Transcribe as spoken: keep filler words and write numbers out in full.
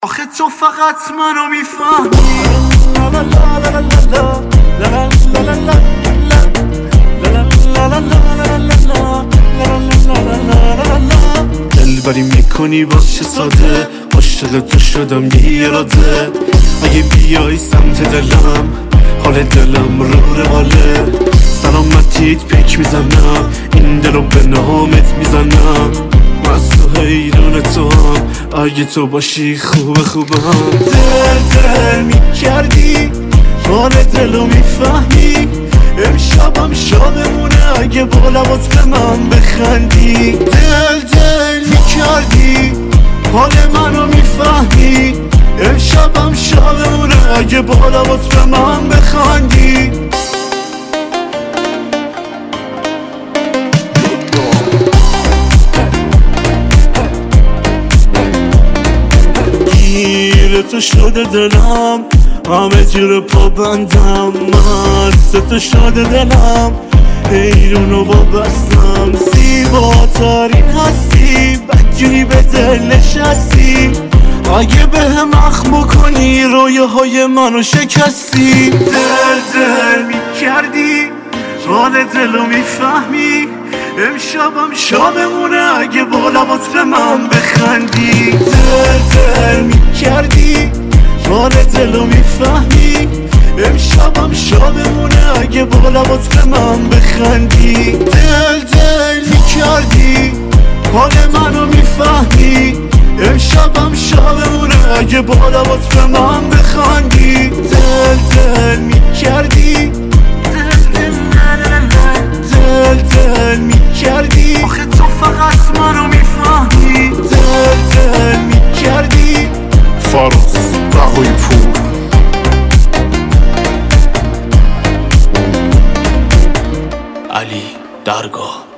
آخه تو فقط منو میفهمی. دلبری میکنی باز چه ساده، عاشق تو شدم یه اراده. اگه بیای سمت دلم حال دلم رو رواله، سلامتیت پیک میزنم، این دلو به نامت میزنم. از تو حیران تو هم، اگه تو باشی خوبه خوبم. دل دل میکردی، حال دلو میفهمی. امشبم شادمونه اگه با لبات به من بخندی. دل دل میکردی، حال منو میفهمی. امشبم شادمونه اگه با لبات به من بخندی. گیر تو شده دلم، همه جور پا بندم. مست تو شده دلم، حیرون و وابستم. زیباترین هستی، بدجوری به دل نشستی. اگه به هم اخم کنی رویه های منو شکستی. دل دل میکردی، حال دلو میفهمی. امشبم شادمونه اگه با لبات به من بخندی. دل دل میکردی، حال دلو میفهمی. امشبم شادمونه اگه با لبات به من بخندی. دل دل میکردی، حال منو میفهمی. امشبم شادمونه اگه با لبات به من بخندی. دل دل میکردی، دل دل میکردی. آخه تو فقط منو میفهمی. دل دل میکردی. فاروس بهوی پور. علی درگاه.